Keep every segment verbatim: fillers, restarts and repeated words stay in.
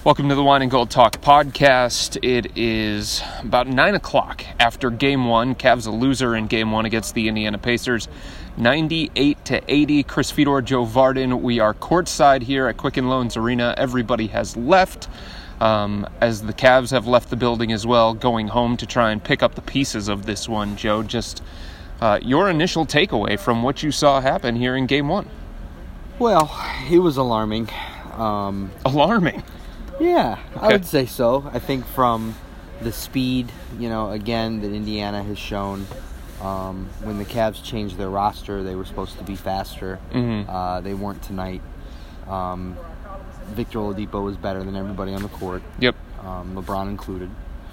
Welcome to the Wine and Gold Talk podcast. It is about nine o'clock after game one. Cavs a loser in game one against the Indiana Pacers. ninety-eight to eighty. Chris Fedor, Joe Vardon. We are courtside here at Quicken Loans Arena. Everybody has left, um, as the Cavs have left the building as well, going home to try and pick up the pieces of this one. Joe, just uh, your initial takeaway from what you saw happen here in game one. Well, it was alarming. Um, Alarming? Yeah, Okay. I would say so. I think from the speed, you know, again, that Indiana has shown, um, when the Cavs changed their roster, they were supposed to be faster. Mm-hmm. Uh, they weren't tonight. Um, Victor Oladipo was better than everybody on the court, Yep. um, LeBron included.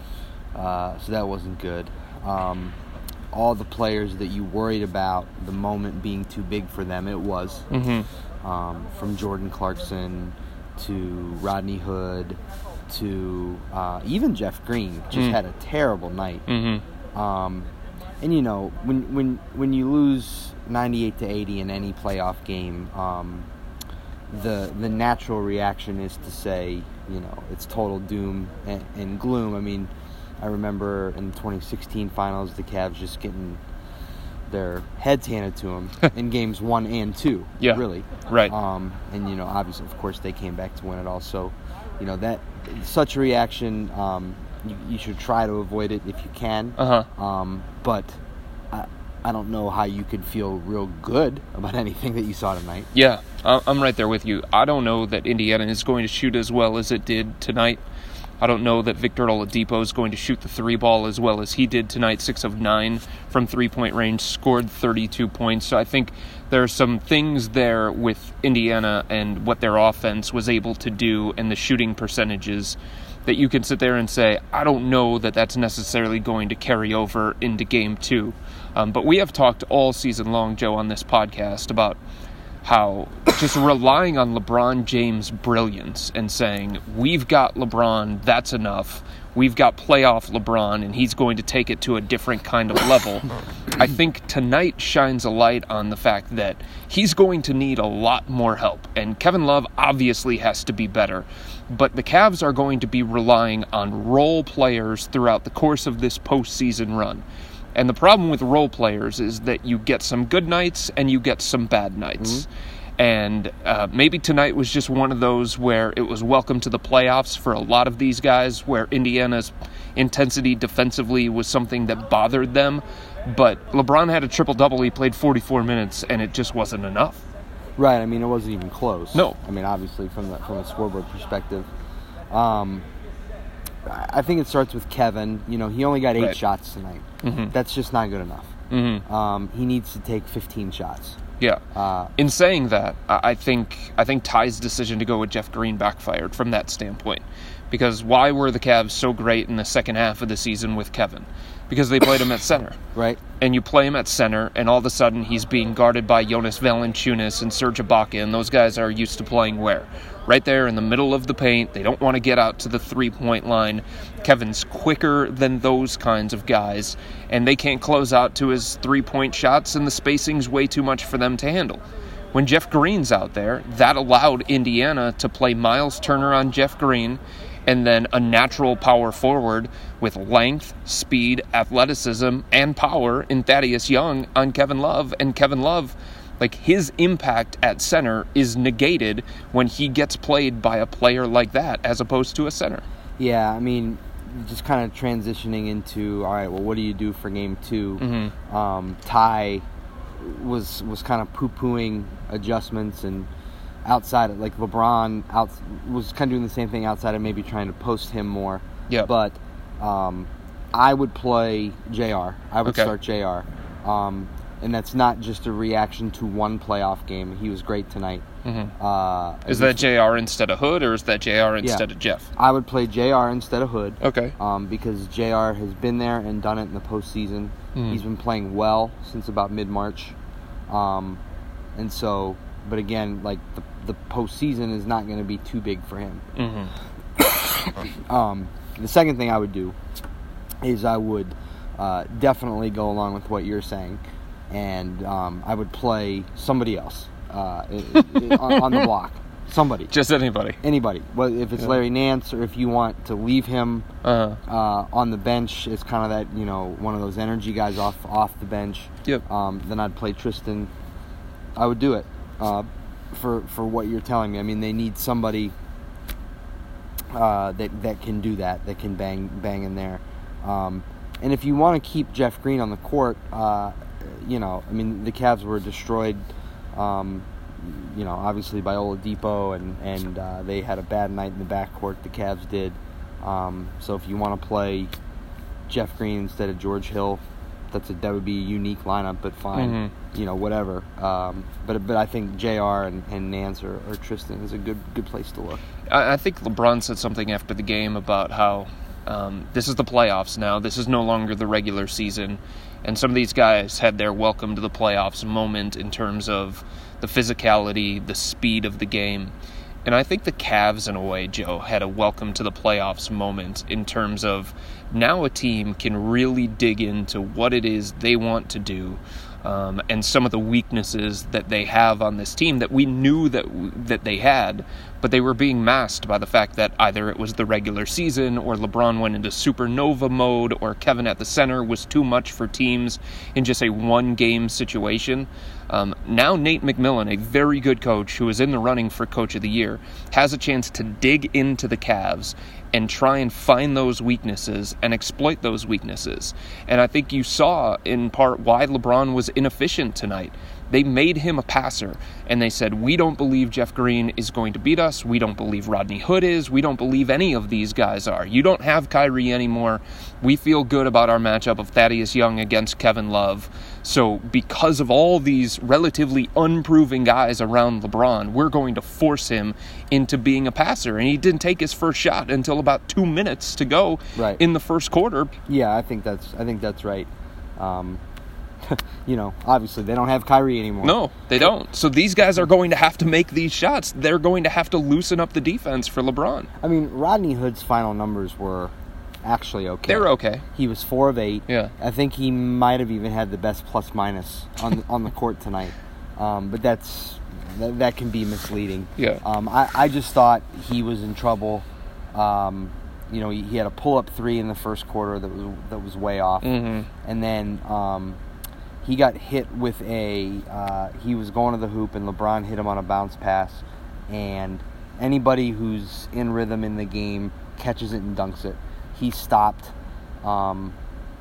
Uh, so that wasn't good. Um, all the players that you worried about the moment being too big for them, it was. Mm-hmm. Um, from Jordan Clarkson to Rodney Hood to uh, even Jeff Green just Mm. had a terrible night. Mm-hmm. Um, and you know, when when when you lose ninety-eight to eighty in any playoff game, um, the the natural reaction is to say, you know, it's total doom and, and gloom. I mean, I remember in the twenty sixteen finals, the Cavs just getting their heads handed to them in games one and two. Yeah. Really. Right. Um, and, you know, obviously, of course, they came back to win it all. So, you know, that such a reaction, um, you, you should try to avoid it if you can. Uh-huh. Um, but I, I don't know how you could feel real good about anything that you saw tonight. Yeah, I- I'm right there with you. I don't know that Indiana is going to shoot as well as it did tonight. I don't know that Victor Oladipo is going to shoot the three ball as well as he did tonight. Six of nine from three-point range, scored thirty-two points. So I think there are some things there with Indiana and what their offense was able to do and the shooting percentages that you can sit there and say, I don't know that that's necessarily going to carry over into game two. Um, but we have talked all season long, Joe, on this podcast about how just relying on LeBron James' brilliance and saying, we've got LeBron, that's enough. We've got playoff LeBron, and he's going to take it to a different kind of level. I think tonight shines a light on the fact that he's going to need a lot more help. And Kevin Love obviously has to be better. But the Cavs are going to be relying on role players throughout the course of this postseason run. And the problem with role players is that you get some good nights and you get some bad nights. Mm-hmm. And uh, maybe tonight was just one of those where it was welcome to the playoffs for a lot of these guys, where Indiana's intensity defensively was something that bothered them. But LeBron had a triple-double. He played forty-four minutes, and it just wasn't enough. Right. I mean, it wasn't even close. No. I mean, obviously, from the from a scoreboard perspective. Um, I think it starts with Kevin. You know, he only got eight Right. shots tonight. Mm-hmm. That's just not good enough. Mm-hmm. Um, he needs to take fifteen shots. Yeah. Uh, In saying that, I I think I think Ty's decision to go with Jeff Green backfired from that standpoint. Because why were the Cavs so great in the second half of the season with Kevin? Because they played him at center. Right. And you play him at center, and all of a sudden he's being guarded by Jonas Valanciunas and Serge Ibaka, and those guys are used to playing where? Right there in the middle of the paint. They don't want to get out to the three-point line. Kevin's quicker than those kinds of guys, and they can't close out to his three-point shots, and the spacing's way too much for them to handle. When Jeff Green's out there, that allowed Indiana to play Miles Turner on Jeff Green, and then a natural power forward with length, speed, athleticism, and power in Thaddeus Young on Kevin Love. And Kevin Love, like, his impact at center is negated when he gets played by a player like that as opposed to a center. Yeah, I mean, just kind of transitioning into, all right, well, what do you do for game two? Mm-hmm. Um, Ty was was kind of poo-pooing adjustments, and outside of, like, LeBron out, was kind of doing the same thing outside of maybe trying to post him more. Yeah. But um, I would play J R. I would Okay. start J R. Um, and that's not just a reaction to one playoff game. He was great tonight. Mm-hmm. Uh, Is that J R instead of Hood, or is that J R instead Yeah. of Jeff? I would play J R instead of Hood. Okay. Um, because J R has been there and done it in the postseason. Mm. He's been playing well since about mid-March. Um, and so, but again, like, the, the postseason is not going to be too big for him. Mm-hmm. um, the second thing I would do is I would uh, definitely go along with what you're saying, and um, I would play somebody else uh, it, it, on, on the block. Somebody. Just anybody. Anybody. Well, if it's yeah. Larry Nance or if you want to leave him uh-huh. uh, on the bench, it's kind of that, you know, one of those energy guys off off the bench. Yep. Um, then I'd play Tristan. I would do it uh, for for what you're telling me. I mean, they need somebody uh, that that can do that, that can bang bang in there. Um, and if you want to keep Jeff Green on the court, uh, you know, I mean, the Cavs were destroyed. Um, you know, obviously by Oladipo, and, and uh, they had a bad night in the backcourt, the Cavs did. Um, so if you want to play Jeff Green instead of George Hill, that's a, that would be a unique lineup, but fine, mm-hmm. you know, whatever. Um, but but I think J R and, and Nance or, or Tristan is a good good place to look. I, I think LeBron said something after the game about how um, this is the playoffs now. This is no longer the regular season. And some of these guys had their welcome to the playoffs moment in terms of the physicality, the speed of the game. And I think the Cavs, in a way, Joe, had a welcome to the playoffs moment in terms of now a team can really dig into what it is they want to do, um, and some of the weaknesses that they have on this team that we knew that that they had, but they were being masked by the fact that either it was the regular season or LeBron went into supernova mode or Kevin at the center was too much for teams in just a one-game situation. Um, now Nate McMillan, a very good coach who is in the running for Coach of the Year, has a chance to dig into the Cavs and try and find those weaknesses and exploit those weaknesses. And I think you saw in part why LeBron was inefficient tonight. They made him a passer, and they said, we don't believe Jeff Green is going to beat us. We don't believe Rodney Hood is. We don't believe any of these guys are. You don't have Kyrie anymore. We feel good about our matchup of Thaddeus Young against Kevin Love. So because of all these relatively unproven guys around LeBron, we're going to force him into being a passer. And he didn't take his first shot until about two minutes to go right. in the first quarter. Yeah, I think that's I think that's right. Um You know, obviously they don't have Kyrie anymore. No, they don't. So these guys are going to have to make these shots. They're going to have to loosen up the defense for LeBron. I mean, Rodney Hood's final numbers were actually okay. They were okay. He was four of eight. Yeah. I think he might have even had the best plus minus on the, on the court tonight. Um, but that's that, that can be misleading. Yeah. Um, I, I just thought he was in trouble. Um, you know, he, he had a pull up three in the first quarter that was that was way off, mm-hmm. and then. Um, He got hit with a, uh, he was going to the hoop and LeBron hit him on a bounce pass, and anybody who's in rhythm in the game catches it and dunks it. He stopped um,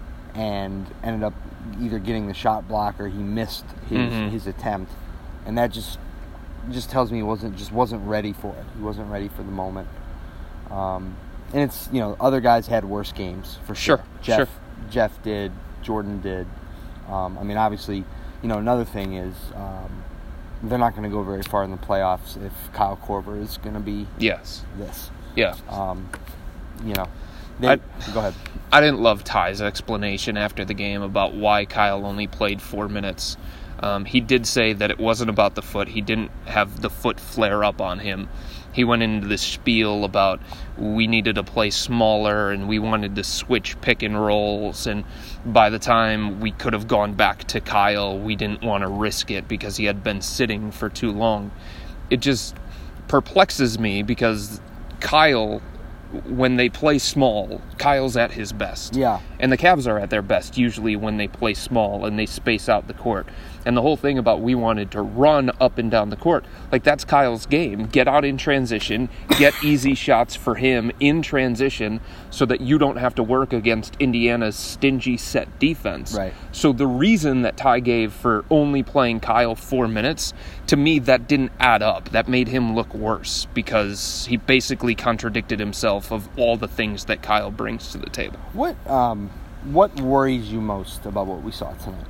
and ended up either getting the shot block or he missed his, mm-hmm. his attempt, and that just just tells me he wasn't just wasn't ready for it. He wasn't ready for the moment. Um, and it's, you know, other guys had worse games for sure. Sure, Jeff, sure. Jeff did, Jordan did. Um, I mean, obviously, you know, another thing is um, they're not going to go very far in the playoffs if Kyle Korver is going to be yes. this. Yeah. Um, you know, they, I, go ahead. I didn't love Ty's explanation after the game about why Kyle only played four minutes. Um, he did say that it wasn't about the foot. He didn't have the foot flare up on him. He went into this spiel about we needed to play smaller and we wanted to switch pick and rolls, and by the time we could have gone back to Kyle, we didn't want to risk it because he had been sitting for too long. It just perplexes me because Kyle, when they play small, Kyle's at his best. Yeah. And the Cavs are at their best usually when they play small and they space out the court. And the whole thing about we wanted to run up and down the court, like that's Kyle's game. Get out in transition, get easy shots for him in transition so that you don't have to work against Indiana's stingy set defense. Right. So the reason that Ty gave for only playing Kyle four minutes, to me that didn't add up. That made him look worse because he basically contradicted himself of all the things that Kyle brings to the table. What um what worries you most about what we saw tonight?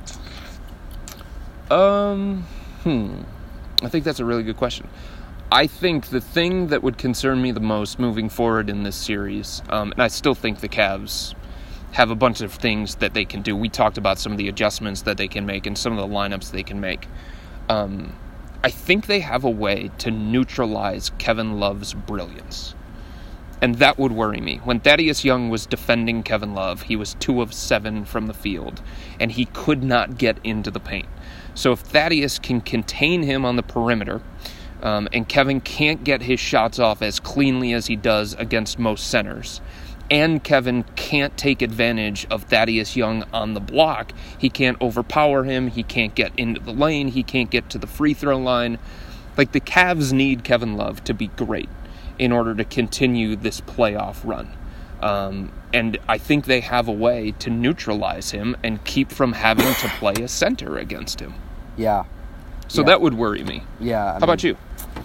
Um, hmm. I think that's a really good question. I think the thing that would concern me the most moving forward in this series, um, and I still think the Cavs have a bunch of things that they can do. We talked about some of the adjustments that they can make and some of the lineups they can make. Um, I think they have a way to neutralize Kevin Love's brilliance. And that would worry me. When Thaddeus Young was defending Kevin Love, he was two of seven from the field, and he could not get into the paint. So if Thaddeus can contain him on the perimeter, Um, and Kevin can't get his shots off as cleanly as he does against most centers. And Kevin can't take advantage of Thaddeus Young on the block. He can't overpower him. He can't get into the lane. He can't get to the free throw line. Like, the Cavs need Kevin Love to be great in order to continue this playoff run. Um, and I think they have a way to neutralize him and keep from having to play a center against him. Yeah. So yeah. that would worry me. Yeah. I How mean, about you?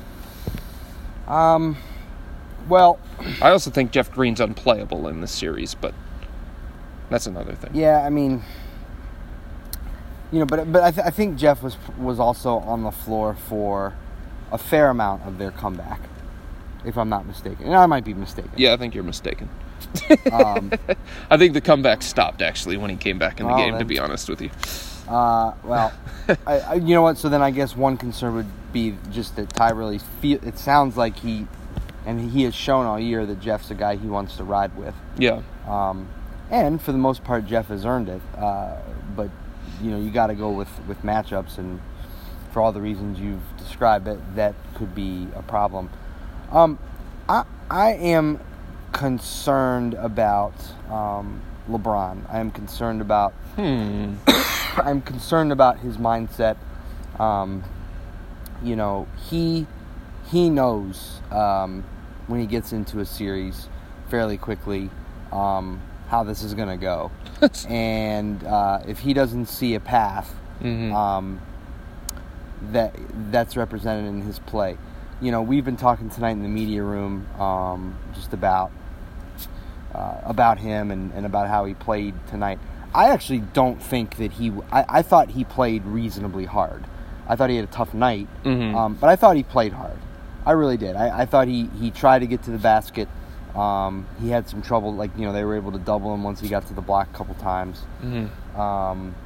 Um, well... I also think Jeff Green's unplayable in this series, but that's another thing. Yeah, I mean... You know, but but I, th- I think Jeff was was also on the floor for a fair amount of their comeback, if I'm not mistaken. And I might be mistaken. Yeah, I think you're mistaken. Um, I think the comeback stopped, actually, when he came back in the well, game, then, to be honest with you. Uh, well, I, I, you know what? So then I guess one concern would be just that Ty really feel. It sounds like he, and he has shown all year that Jeff's a guy he wants to ride with. Yeah. Um, and for the most part, Jeff has earned it. Uh, but you know, you got to go with, with matchups, and for all the reasons you've described, it that could be a problem. Um, I I am concerned about um, LeBron. I am concerned about. Hmm. I'm concerned about his mindset. Um, you know, he he knows um, when he gets into a series fairly quickly um, how this is going to go, and uh, if he doesn't see a path, mm-hmm. um, that that's represented in his play. You know, we've been talking tonight in the media room um, just about uh, about him and, and about how he played tonight. I actually don't think that he... I, I thought he played reasonably hard. I thought he had a tough night, mm-hmm. um, but I thought he played hard. I really did. I, I thought he, he tried to get to the basket. Um, he had some trouble. Like, you know, they were able to double him once he got to the block a couple times. Mm-hmm. Um,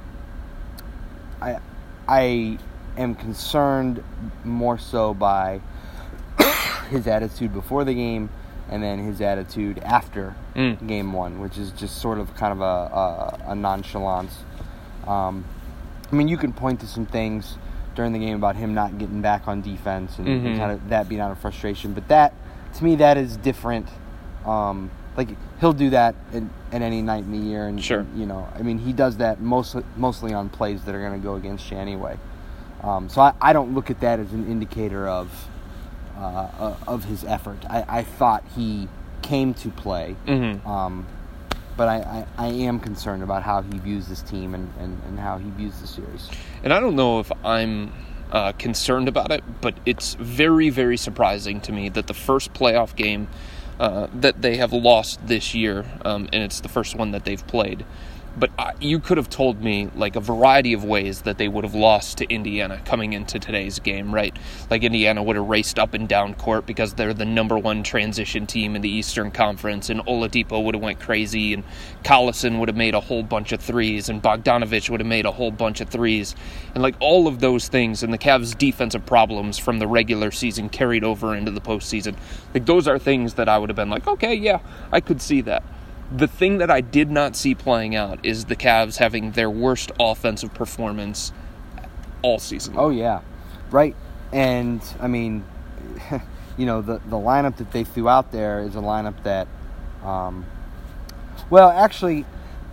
I I am concerned more so by his attitude before the game and then his attitude after mm. game one, which is just sort of kind of a, a, a nonchalance. Um, I mean, you can point to some things during the game about him not getting back on defense and, mm-hmm. and kind of that being out of frustration, but that, to me, that is different. Um, like, he'll do that in, in any night in the year, and, sure. and you know, I mean, he does that mostly mostly on plays that are going to go against you anyway. Um, so I, I don't look at that as an indicator of uh, of his effort. I, I thought he came to play, mm-hmm. um, but I, I, I am concerned about how he views this team and, and, and how he views the series. And I don't know if I'm uh, concerned about it, but it's very, very surprising to me that the first playoff game uh, that they have lost this year, um, and it's the first one that they've played, but I, you could have told me like a variety of ways that they would have lost to Indiana coming into today's game, right? Like Indiana would have raced up and down court because they're the number one transition team in the Eastern Conference, and Oladipo would have went crazy, and Collison would have made a whole bunch of threes, and Bogdanovich would have made a whole bunch of threes, and like all of those things, and the Cavs' defensive problems from the regular season carried over into the postseason. Like those are things that I would have been like, okay, yeah, I could see that. The thing that I did not see playing out is the Cavs having their worst offensive performance all season long. Oh, yeah. Right. And, I mean, you know, the, the lineup that they threw out there is a lineup that, um, well, actually,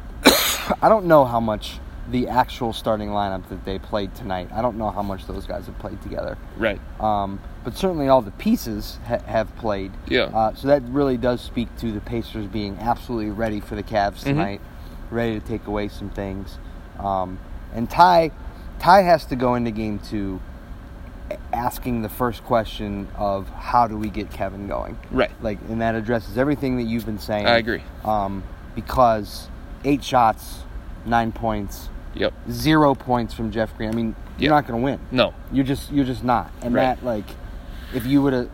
I don't know how much the actual starting lineup that they played tonight, I don't know how much those guys have played together. Right. Um, but certainly all the pieces ha- have played. Yeah. Uh, so that really does speak to the Pacers being absolutely ready for the Cavs tonight, mm-hmm. ready to take away some things. Um, and Ty, Ty has to go into game two asking the first question of how do we get Kevin going? Right. Like, and that addresses everything that you've been saying. I agree. Um, because eight shots, nine points. Yep. Zero points from Jeff Green. I mean, you're yep. not going to win. No. You're just you're just not. And right. that, like, if you would have,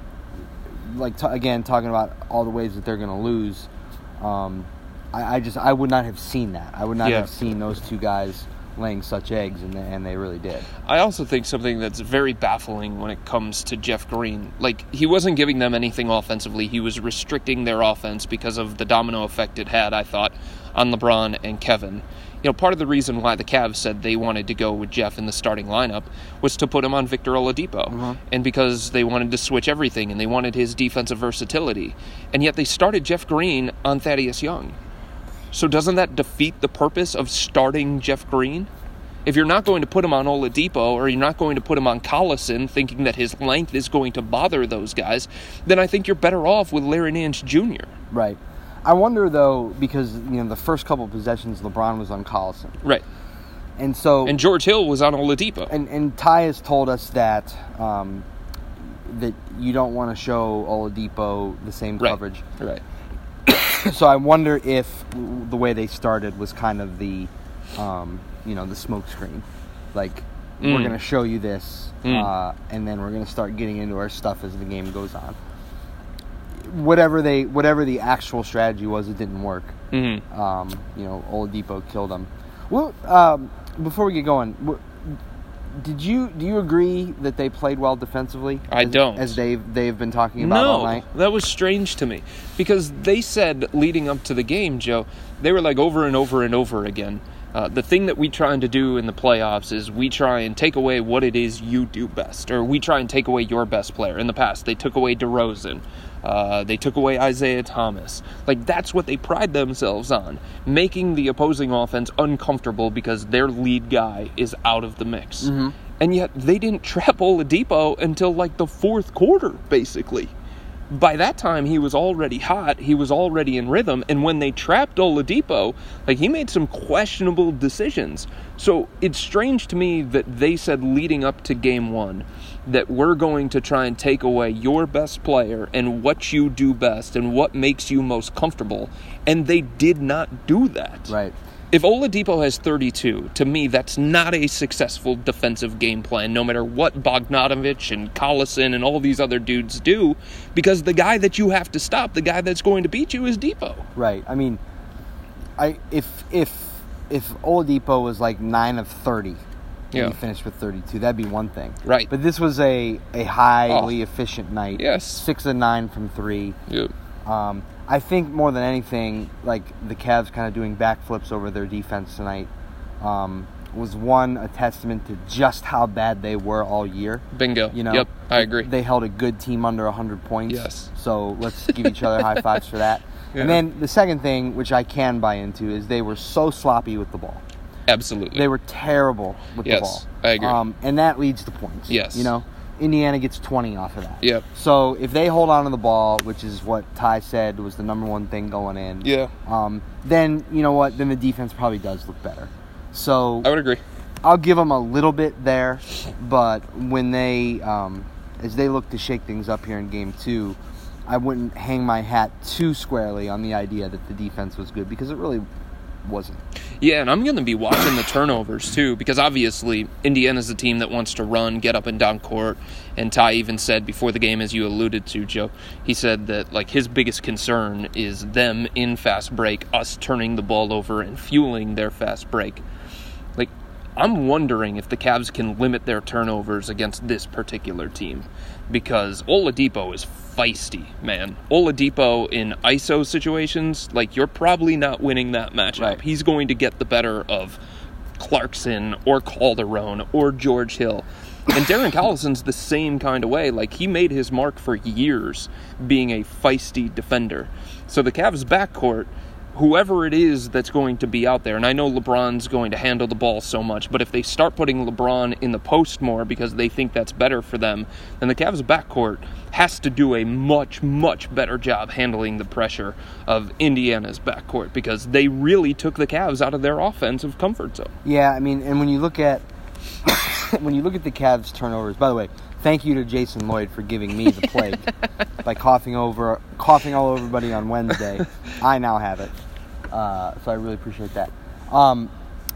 like, t- again, talking about all the ways that they're going to lose, um, I, I just, I would not have seen that. I would not yeah. have seen those two guys laying such eggs, and they, and they really did. I also think something that's very baffling when it comes to Jeff Green, like, he wasn't giving them anything offensively. He was restricting their offense because of the domino effect it had, I thought, on LeBron and Kevin. You know, part of the reason why the Cavs said they wanted to go with Jeff in the starting lineup was to put him on Victor Oladipo. Mm-hmm. And because they wanted to switch everything and they wanted his defensive versatility. And yet they started Jeff Green on Thaddeus Young. So doesn't that defeat the purpose of starting Jeff Green? If you're not going to put him on Oladipo, or you're not going to put him on Collison, thinking that his length is going to bother those guys, then I think you're better off with Larry Nance Junior Right. I wonder, though, because, you know, the first couple of possessions, LeBron was on Collison. Right. And so... And George Hill was on Oladipo. And, and Ty has told us that um, that you don't want to show Oladipo the same Right. coverage. Right. So I wonder if the way they started was kind of the, um, you know, the smoke screen. Like, Mm. we're going to show you this, Mm. uh, and then we're going to start getting into our stuff as the game goes on. Whatever they, whatever the actual strategy was, it didn't work. Mm-hmm. Um, you know, Oladipo killed them. Well, um, before we get going, wh- did you do you agree that they played well defensively? I as, don't. As they've they've been talking about all No, night. that was strange to me. Because they said leading up to the game, Joe, they were like over and over and over again, uh, the thing that we trying to do in the playoffs is we try and take away what it is you do best. Or we try and take away your best player. In the past, they took away DeRozan. Uh, they took away Isaiah Thomas. Like, that's what they pride themselves on. Making the opposing offense uncomfortable because their lead guy is out of the mix. Mm-hmm. And yet, they didn't trap Oladipo until, like, the fourth quarter, basically. By that time, he was already hot. He was already in rhythm. And when they trapped Oladipo, like, he made some questionable decisions. So it's strange to me that they said leading up to game one that we're going to try and take away your best player and what you do best and what makes you most comfortable. And they did not do that. Right. If Oladipo has thirty-two, to me, that's not a successful defensive game plan, no matter what Bogdanovich and Collison and all these other dudes do, because the guy that you have to stop, the guy that's going to beat you, is Depot. Right. I mean, I if if if Oladipo was like nine of thirty, and Yeah. he finished with thirty-two, that'd be one thing. Right. But this was a a highly Oh. efficient night. Yes. Six of nine from three. Yep. Um, I think more than anything, like the Cavs kind of doing backflips over their defense tonight um, was one a testament to just how bad they were all year. Bingo. You know, Yep, I agree. They held a good team under one hundred points. Yes. So let's give each other high fives for that. Yeah. And then the second thing, which I can buy into, is they were so sloppy with the ball. Absolutely. They were terrible with Yes, the ball. I agree. Um, and that leads to points. Yes. You know, Indiana gets twenty off of that. Yep. So if they hold on to the ball, which is what Ty said was the number one thing going in, Yeah. um, then you know what? Then the defense probably does look better. So I would agree. I'll give them a little bit there, but when they, um, as they look to shake things up here in game two, I wouldn't hang my hat too squarely on the idea that the defense was good, because it really wasn't. Yeah, and I'm going to be watching the turnovers, too, because obviously Indiana's a team that wants to run, get up and down court, and Ty even said before the game, as you alluded to, Joe, he said that, like, his biggest concern is them in fast break, us turning the ball over and fueling their fast break. Like, I'm wondering if the Cavs can limit their turnovers against this particular team, because Oladipo is feisty, man. Oladipo in I S O situations, like, you're probably not winning that matchup. Right. He's going to get the better of Clarkson or Calderon or George Hill. And Darren Collison's the same kind of way. Like, he made his mark for years being a feisty defender. So the Cavs backcourt, whoever it is that's going to be out there, and I know LeBron's going to handle the ball so much, but if they start putting LeBron in the post more because they think that's better for them, then the Cavs backcourt has to do a much, much better job handling the pressure of Indiana's backcourt, because they really took the Cavs out of their offensive comfort zone. Yeah, I mean, and when you look at when you look at the Cavs turnovers, by the way, thank you to Jason Lloyd for giving me the plague by coughing over coughing all over everybody on Wednesday. I now have it. Uh, so I really appreciate that. Um,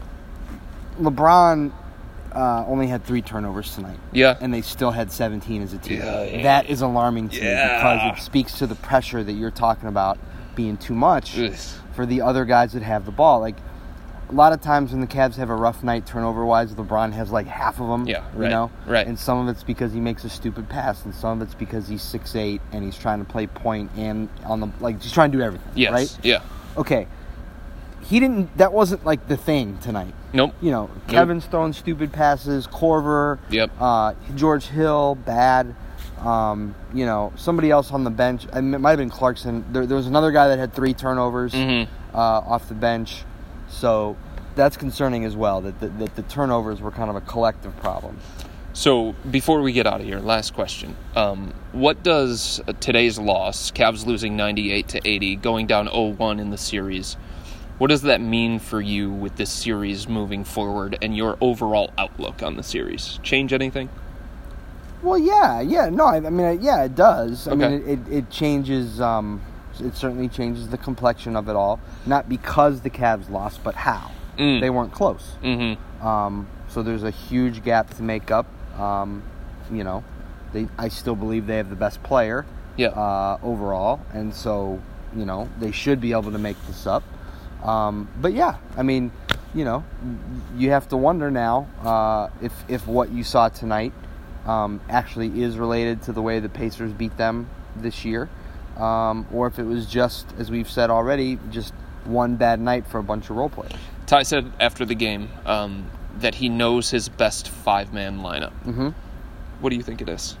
LeBron uh, only had three turnovers tonight. Yeah. And they still had seventeen as a team. Yeah. That is alarming to Yeah. me, because it speaks to the pressure that you're talking about being too much Ugh. for the other guys that have the ball. Like, a lot of times when the Cavs have a rough night turnover-wise, LeBron has like half of them. Yeah, right, you know, right. And some of it's because he makes a stupid pass, and some of it's because he's six eight and he's trying to play point and on the like, he's trying to do everything. Yes. Right. Yeah. Okay. He didn't. That wasn't like the thing tonight. Nope. You know, Kevin's nope. throwing stupid passes. Korver. Yep. Uh, George Hill, bad. Um, you know, somebody else on the bench. I mean, it might have been Clarkson. There, there was another guy that had three turnovers mm-hmm. uh, off the bench. So that's concerning as well, that the, that the turnovers were kind of a collective problem. So before we get out of here, last question. Um, what does today's loss, Cavs losing ninety-eight to eighty, going down oh one in the series, what does that mean for you with this series moving forward and your overall outlook on the series? Change anything? Well, yeah, yeah. No, I, I mean, yeah, it does. I okay. mean, it, it, it changes... Um, It certainly changes the complexion of it all. Not because the Cavs lost, but how. Mm. They weren't close. Mm-hmm. Um, so there's a huge gap to make up. Um, you know, they I still believe they have the best player yeah. uh, overall. And so, you know, they should be able to make this up. Um, but, yeah, I mean, you know, you have to wonder now uh, if, if what you saw tonight um, actually is related to the way the Pacers beat them this year. Um, or if it was just, as we've said already, just one bad night for a bunch of role players. Ty said after the game um, that he knows his best five-man lineup. Mm-hmm. What do you think it is?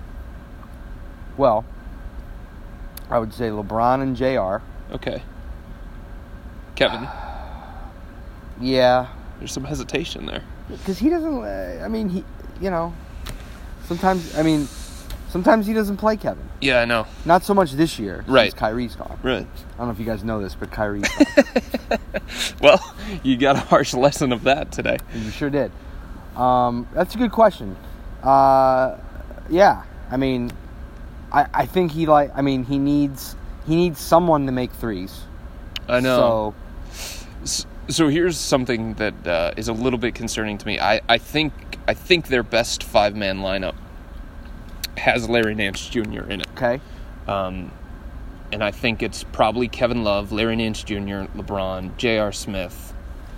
Well, I would say LeBron and J R. Okay. Kevin? Yeah. There's some hesitation there. Because he doesn't, uh, I mean, he, you know, sometimes, I mean... Sometimes he doesn't play Kevin. Yeah, I know. Not so much this year. Right. Since Kyrie's gone. Right. I don't know if you guys know this, but Kyrie's gone. Well, you got a harsh lesson of that today. You sure did. Um, that's a good question. Uh, yeah. I mean, I, I think he like. I mean, he needs he needs someone to make threes. I know. So, so here's something that uh, is a little bit concerning to me. I, I think I think their best five man lineup has Larry Nance Junior in it. Okay. Um, and I think it's probably Kevin Love, Larry Nance Junior, LeBron, J R. Smith.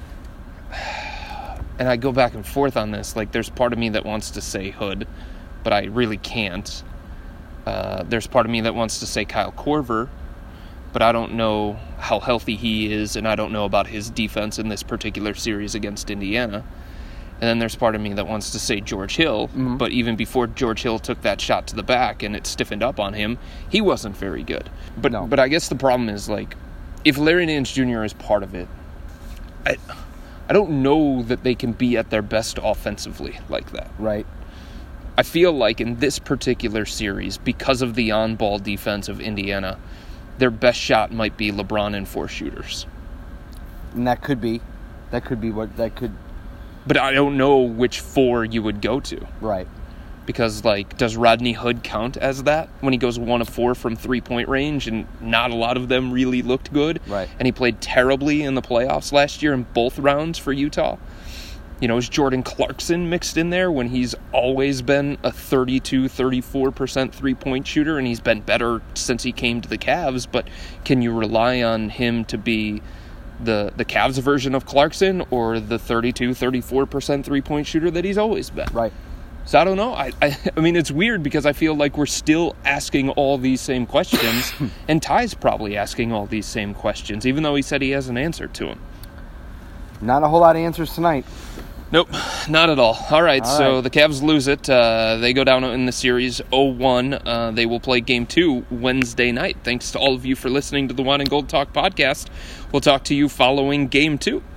And I go back and forth on this. Like, there's part of me that wants to say Hood, but I really can't. Uh, there's part of me that wants to say Kyle Korver, but I don't know how healthy he is, and I don't know about his defense in this particular series against Indiana. And then there's part of me that wants to say George Hill, mm-hmm. but even before George Hill took that shot to the back and it stiffened up on him, he wasn't very good. But no. but I guess the problem is, like, if Larry Nance Junior is part of it, I I don't know that they can be at their best offensively like that. Right. I feel like in this particular series, because of the on-ball defense of Indiana, their best shot might be LeBron and four shooters. And that could be. That could be what that could... But I don't know which four you would go to. Right. Because, like, does Rodney Hood count as that? When he goes one of four from three-point range and not a lot of them really looked good. Right. And he played terribly in the playoffs last year in both rounds for Utah. You know, is Jordan Clarkson mixed in there when he's always been a thirty-two, thirty-four percent three-point shooter, and he's been better since he came to the Cavs, but can you rely on him to be the the Cavs version of Clarkson or the thirty-two, thirty-four percent three-point shooter that he's always been? Right. So I don't know. I, I I mean, it's weird because I feel like we're still asking all these same questions, and Ty's probably asking all these same questions, even though he said he has an answer to them. Not a whole lot of answers tonight. Nope, not at all. All right, all so right. the Cavs lose it. Uh, they go down in the series oh one. Uh, they will play Game two Wednesday night. Thanks to all of you for listening to the Wine and Gold Talk podcast. We'll talk to you following Game two.